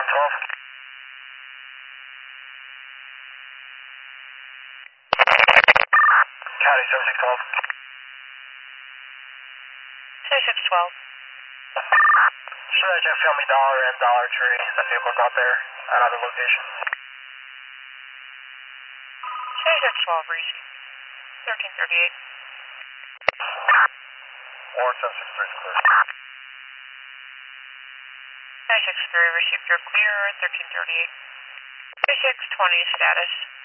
County 7612. 7612. Should I check Family Dollar and Dollar Tree? The vehicle's out there at other locations. 7612, receive. 1338. Warren 763 is clear. 963, received your clear, 1338. 3620 status.